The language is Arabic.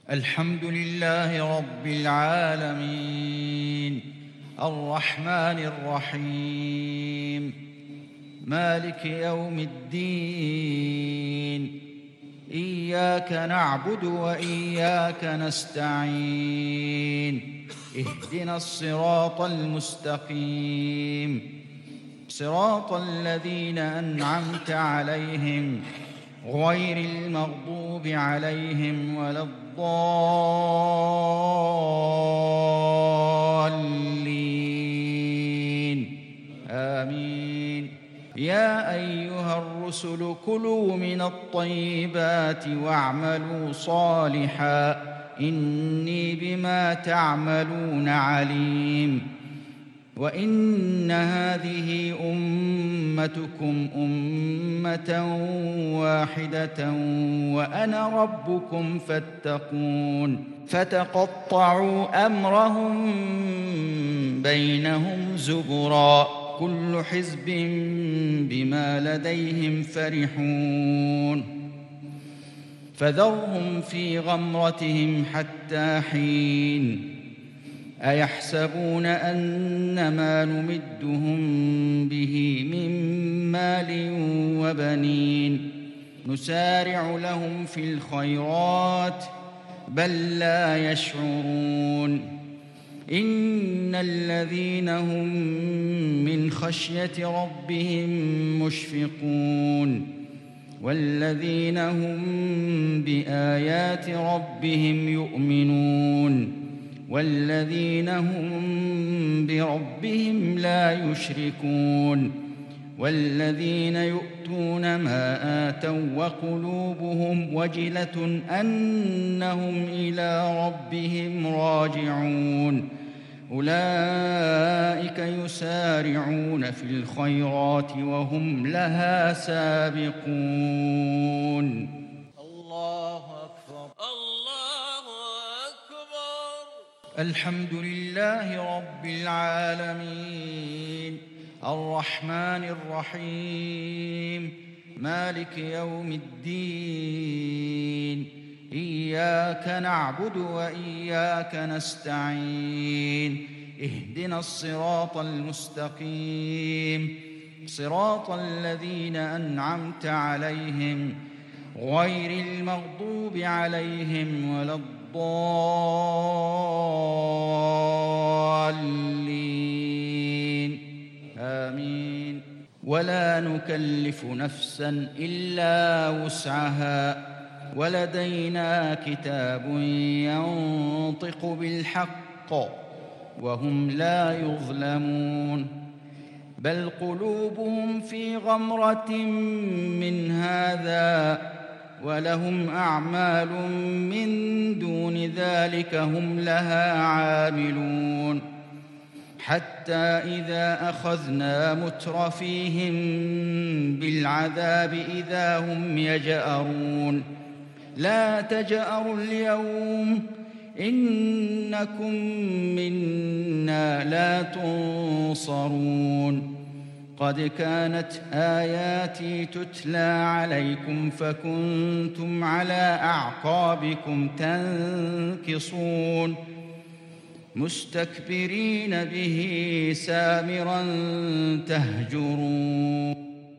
الحمد لله رب العالمين الرحمن الرحيم مالك يوم الدين إياك نعبد وإياك نستعين اهدنا الصراط المستقيم صراط الذين أنعمت عليهم غير المغضوب عليهم ولا الضالين آمين. يا أيها الرسل كلوا من الطيبات واعملوا صالحا إني بما تعملون عليم. وإن هذه أمتكم أمة واحدة وأنا ربكم فاتقون. فتقطعوا أمرهم بينهم زبرا كل حزب بما لديهم فرحون. فذرهم في غمرتهم حتى حين. أيحسبون أنما نمدهم به من مال وبنين نسارع لهم في الخيرات بل لا يشعرون. إن الذين هم من خشية ربهم مشفقون والذين هم بآيات ربهم يؤمنون والذين هم بربهم لا يشركون والذين يؤتون ما آتوا وقلوبهم وجلة أنهم إلى ربهم راجعون أولئك يسارعون في الخيرات وهم لها سابقون. الله أكبر. الحمد لله رب العالمين الرحمن الرحيم مالك يوم الدين إياك نعبد وإياك نستعين اهدنا الصراط المستقيم صراط الذين أنعمت عليهم غير المغضوب عليهم ولا الضالين آمين. ولا نكلف نفسا إلا وسعها ولدينا كتاب ينطق بالحق وهم لا يظلمون. بل قلوبهم في غمرة من هذا ولهم أعمال من دون ذلك هم لها عاملون. حتى إذا أخذنا مترفيهم بالعذاب إذا هم يجأرون لا تجأروا اليوم إنكم منا لا تنصرون. قد كانت آياتي تتلى عليكم فكنتم على أعقابكم تنكصون مستكبرين به سامرا تهجرون.